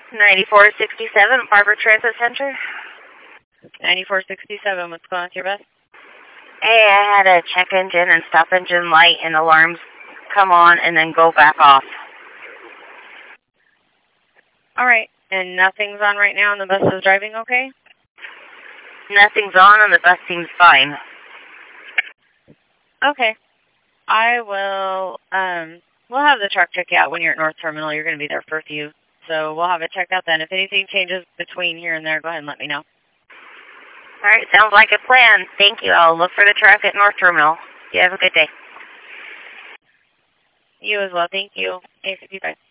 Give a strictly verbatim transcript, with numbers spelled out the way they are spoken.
ninety-four sixty-seven, Barber Transit Center. ninety-four sixty-seven, what's going on with your bus? Hey, I had a check engine and stop engine light and alarms come on and then go back off. All right, and nothing's on right now and the bus is driving okay? Nothing's on and the bus seems fine. Okay. I will, um, we'll have the truck check you out when you're at North Terminal. You're going to be there for a few. So we'll have it checked out then. If anything changes between here and there, go ahead and let me know. All right, sounds like a plan. Thank you. I'll look for the truck at North Terminal. You have a good day. You as well. Thank you. eight fifty-five.